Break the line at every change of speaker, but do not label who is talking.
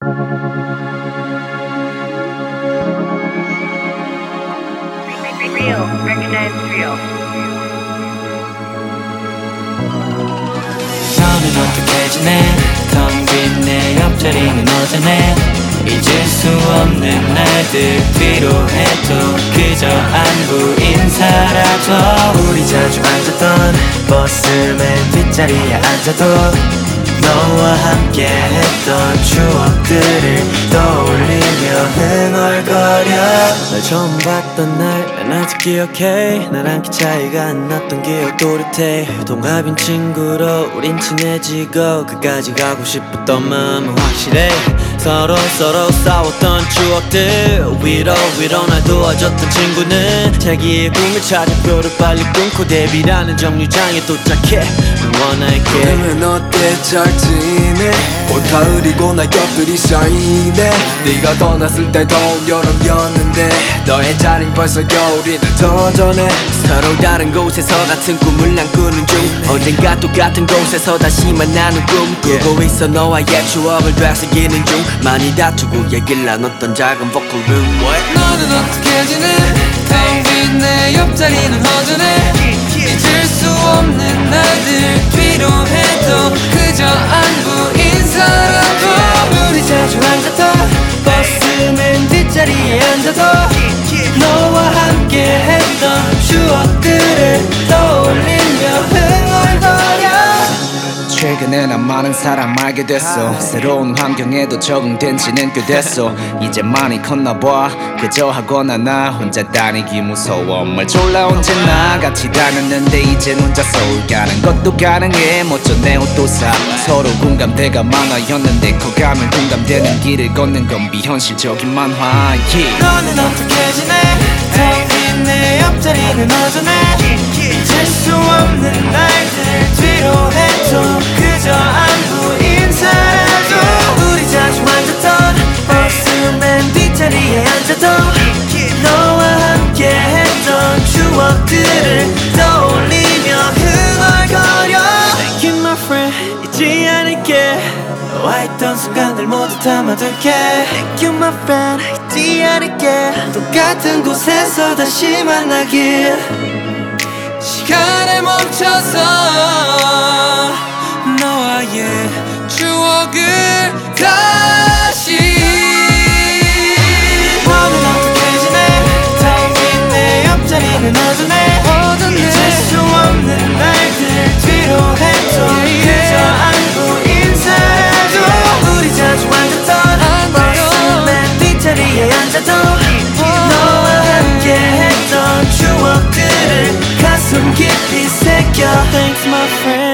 Real, recognize real.
너는 어떻게 지내? 텅 빈 내 옆자리는 어쩌네? 잊을 수 없는 날들 필요해도 그저 안부 인사라도 우리 자주 앉았던 버스 맨 뒷자리에 앉아도 너와 함께 했던 추억들을 떠올리며 흥얼거려 널 처음 봤던 날 난 아직 기억해 나랑 키 차이가 안 났던 기억 또렷해 동갑인 친구로 우린 친해지고 끝까지 가고 싶었던 마음은 확실해 서로 싸웠던 추억들 위로 날 도와줬던 친구는 자기의 꿈을 찾아 표를 빨리 끊고 데뷔라는 정류장에 도착해 응원할게
그러면 어때 잘 지내 올 가을이고 낙엽들이 쌓이네 네가 떠났을 때 더운 여름이었는데 너의 자린 벌써 겨울이 더 전에
서로 다른 곳에서 같은 꿈을 난 꾸는 중 언젠가 똑같은 곳에서 다시 만나는 꿈 꾸고 있어 너와의 추억을 되새기는 중 많이 다투고 얘기를 나눴던 작은 보컬룸
너는 어떻게 지내 텅 빈 내 옆자리는 허전해 잊을 수 없는 날들 필요해도 그저 안부 인사라도
우리 자주 앉았던 버스 맨 뒷자리에 앉아도 너와 함께 했던 추억들을 떠올리며 흥얼거려
최근에 난 많은 사람 알게 됐어 새로운 환경에도 적응된 지는 꽤 됐어 이제 많이 컸나봐 그저 하거나 나 혼자 다니기 무서워 뭘 졸라 언제나 같이 다녔는데 이젠 혼자 서울 가는 것도 가능해 멋져 내 옷도 사 서로 공감대가 많아였는데 커가면 공감되는 길을 걷는 건 비현실적인 만화
너는 어떻게 지내 텅 빈 내 옆자리는 허전해 잊을 수 없는 날들 뒤로 해도 그저 안부 인사라도 우리 자주 앉았던 버스 맨 뒷자리에 앉아도 너와 함께 했던 추억들을 떠올리며 흥얼거려 Thank you my friend 잊지 않을게 너와 했던 순간들 모두 담아둘게 Thank you my friend 잊지 않을게 똑같은 곳에서 다시 만나길
시간에 멈춰서 너와의 추억을 다시
너는 어떻게 지내 텅 빈 내 옆자리는 허전해 잊을 수 없는 날들 뒤로 해도 그저 안부 인사라도 우리 자주 앉았던 버스 맨 뒷자리에 앉아도 너와 함께 했던 추억들을 가슴 깊이 새겨 Thanks my friend